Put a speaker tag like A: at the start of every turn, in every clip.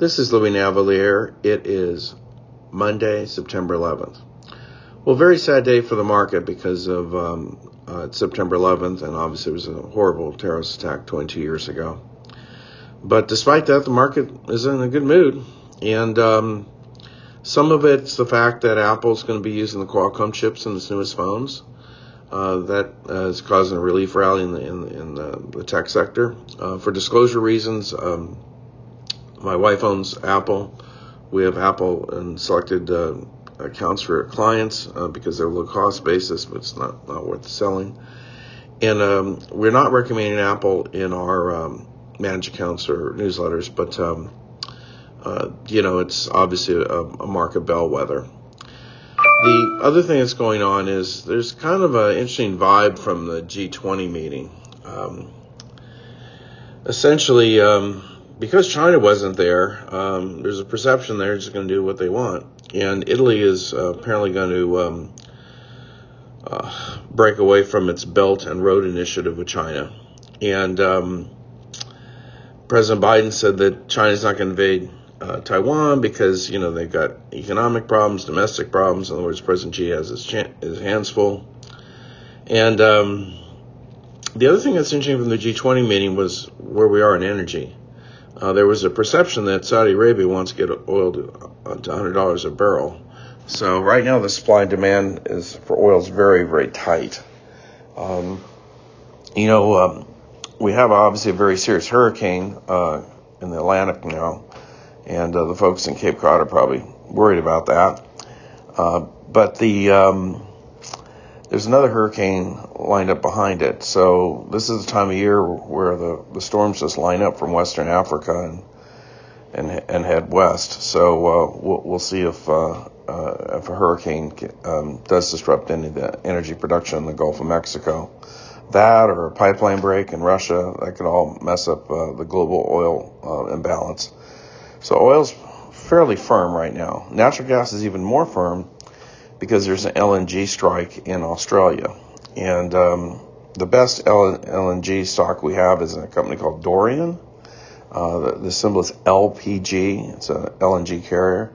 A: This is Louis Navalier. It is Monday, September 11th. Well, very sad day for the market because of September 11th, and obviously it was a horrible terrorist attack 22 years ago. But despite that, the market is in a good mood, and some of it's the fact that Apple's going to be using the Qualcomm chips in its newest phones. That is causing a relief rally in the tech sector. For disclosure reasons, my wife owns Apple. We have Apple in selected accounts for clients because they're low cost basis, but it's not worth selling. And we're not recommending Apple in our managed accounts or newsletters, but it's obviously a market bellwether. The other thing that's going on is there's kind of an interesting vibe from the G20 meeting. Essentially, because China wasn't there, there's a perception they're just going to do what they want. And Italy is apparently going to break away from its Belt and Road Initiative with China. And President Biden said that China's not going to invade Taiwan because, they've got economic problems, domestic problems. In other words, President Xi has his hands full. And the other thing that's interesting from the G20 meeting was where we are in energy. There was a perception that Saudi Arabia wants to get oil to $100 a barrel. So right now the supply and demand for oil is very, very tight. We have obviously a very serious hurricane in the Atlantic now, and the folks in Cape Cod are probably worried about that. But there's another hurricane lined up behind it. So this is the time of year where the storms just line up from Western Africa and head west. So we'll see if a hurricane does disrupt any of the energy production in the Gulf of Mexico. That or a pipeline break in Russia, that could all mess up the global oil imbalance. So oil's fairly firm right now. Natural gas is even more firm because there's an LNG strike in Australia. And the best LNG stock we have is a company called Dorian. The symbol is LPG. It's an LNG carrier.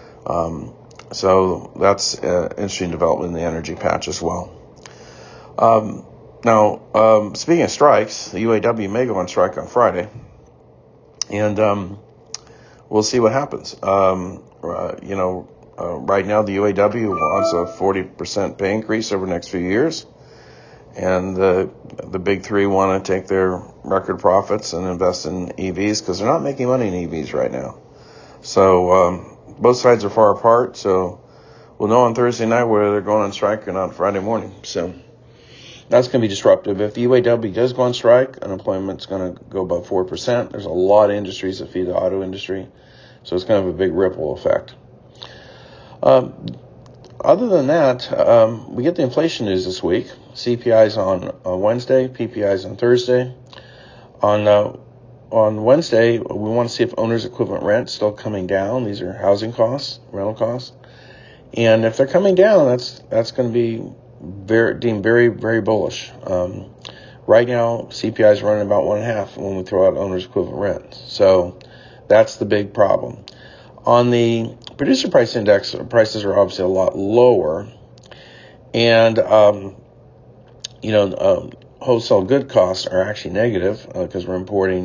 A: So that's an interesting development in the energy patch as well. Now, speaking of strikes, the UAW may go on strike on Friday. And we'll see what happens. Right now the UAW wants a 40% pay increase over the next few years. And the big three want to take their record profits and invest in EVs because they're not making money in EVs right now. So both sides are far apart. So we'll know on Thursday night whether they're going on strike or not Friday morning. So that's going to be disruptive. If the UAW does go on strike, unemployment's going to go above 4%. There's a lot of industries that feed the auto industry. So it's going to have a big ripple effect. Other than that, we get the inflation news this week. CPI's on Wednesday, PPI's on Thursday. On Wednesday, we want to see if owner's equivalent rent's still coming down. These are housing costs, rental costs. And if they're coming down, that's going to be deemed very, very bullish. Right now, CPI is running about 1.5 when we throw out owner's equivalent rent. So that's the big problem. On the producer price index, prices are obviously a lot lower. And, wholesale good costs are actually negative because we're importing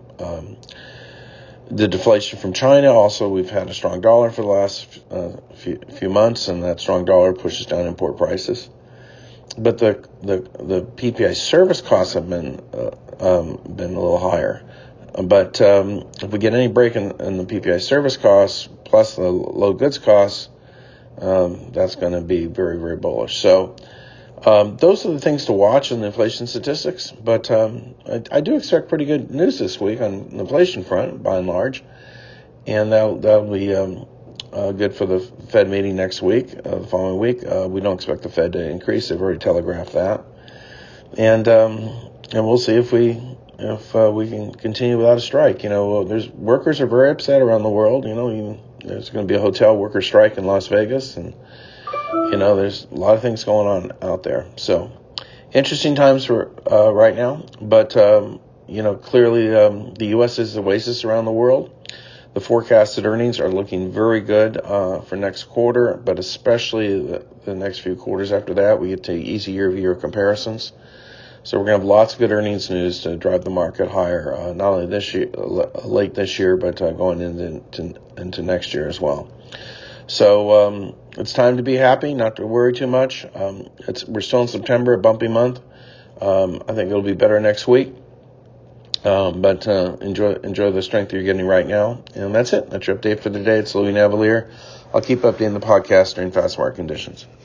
A: the deflation from China. Also, we've had a strong dollar for the last few months, and that strong dollar pushes down import prices. But the PPI service costs have been a little higher. But if we get any break in the PPI service costs plus the low goods costs, that's going to be very, very bullish. So those are the things to watch in the inflation statistics. But I do expect pretty good news this week on the inflation front, by and large. And that'll be good for the Fed meeting next week, the following week. We don't expect the Fed to increase. They've already telegraphed that. And we'll see if we can continue without a strike. There's workers are very upset around the world. There's going to be a hotel worker strike in Las Vegas, and there's a lot of things going on out there. So interesting times for right now. But clearly the U.S. is the oasis around the world. The forecasted earnings are looking very good for next quarter, but especially the next few quarters after that. We get to easy year-over-year comparisons. So we're going to have lots of good earnings news to drive the market higher, not only this year, late this year, but going into next year as well. So it's time to be happy, not to worry too much. We're still in September, a bumpy month. I think it'll be better next week. But enjoy the strength you're getting right now. And that's it. That's your update for the day. It's Louis Navalier. I'll keep updating the podcast during fast market conditions.